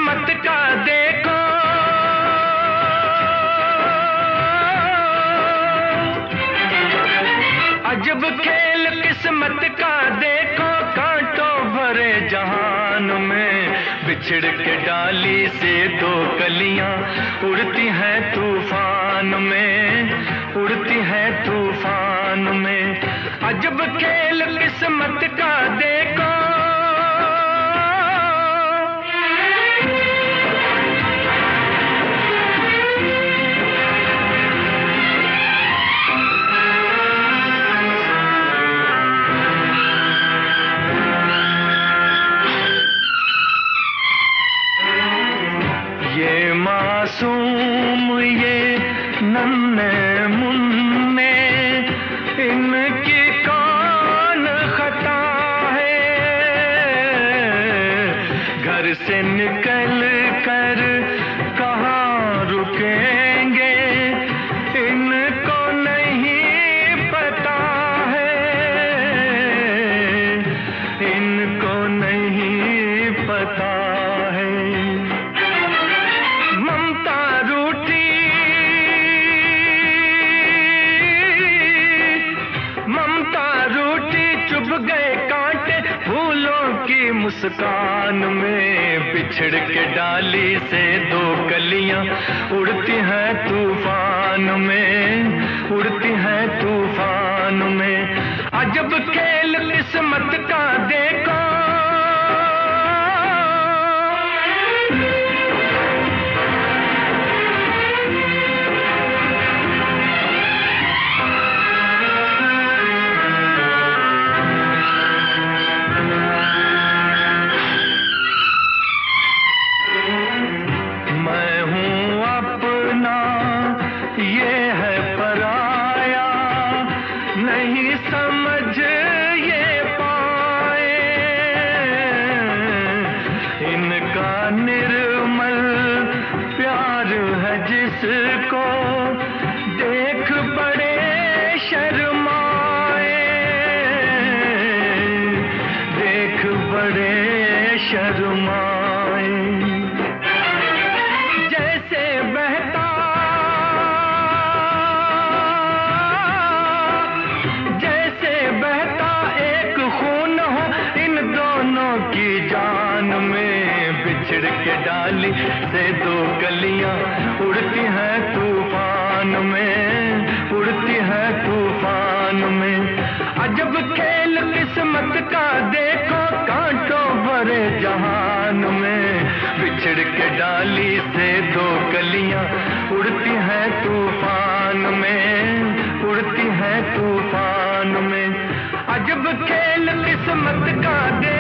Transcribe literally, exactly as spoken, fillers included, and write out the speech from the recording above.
किस्मत का देखो, अजब खेल किस्मत का देखो। कांटों भरे जहान में बिछड़ के डाली से दो कलियां उड़ती हैं तूफान में, उड़ती हैं तूफान में। अजब खेल किस्मत का देखो। ये मासूम ये नन्हे मुन्ने, इनकी कौन खता है। घर से निकल कर कहाँ रुकेंगे, इनको नहीं पता है, इनको नहीं पता है। ममता रूठी, ममता रूठी, चुभ गए कांटे फूलों की मुस्कान में। बिछड़ के डाली से दो कलियां उड़ती हैं तूफान में, उड़ती हैं तूफान में। अजब खेल किस्मत का देखो। मैं हूँ अपना, ये है पराया, नहीं समझ ये पाए। इनका निर्मल प्यार है जिसको देख बड़े शर्माए, देख बड़े शर्माए। जैसे बहता, जैसे बहता एक खून हो इन दोनों की जान में। बिछड़ के डाली से दो कलियां उड़ती हैं तूफान में, उड़ती हैं तूफान में। अजब खेल किस्मत का देखो। कांटों भरे जहान में बिछड़ के डाली से दो कलियां उड़ती हैं तूफान में, उड़ती हैं तूफान में। अजब खेल किस्मत का देखो।